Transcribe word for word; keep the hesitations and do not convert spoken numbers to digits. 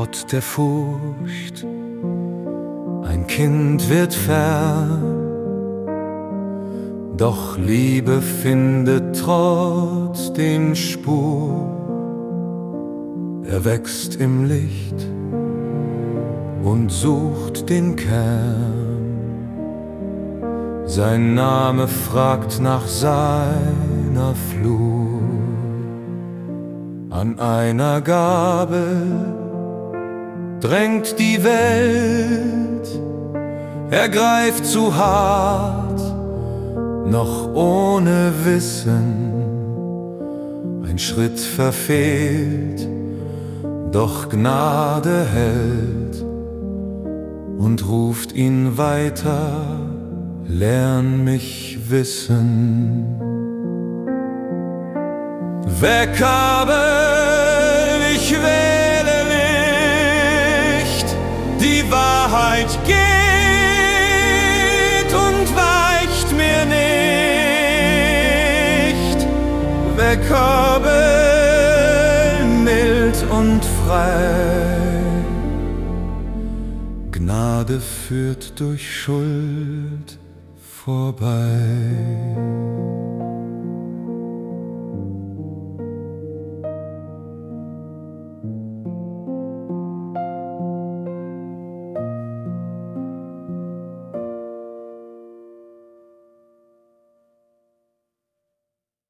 Trott der Furcht, ein Kind wird fern, doch Liebe findet trotzdem Spur. Er wächst im Licht und sucht den Kern. Sein Name fragt nach seiner Flur. An einer Gabel drängt die Welt, er greift zu hart, noch ohne Wissen. Ein Schritt verfehlt, doch Gnade hält und ruft ihn weiter: Lern mich wissen. Weg, Abel, ich wähle Licht, die Wahrheit geht und weicht mir nicht. Weg, Abel, mild und frei, Gnade führt durch Schuld vorbei.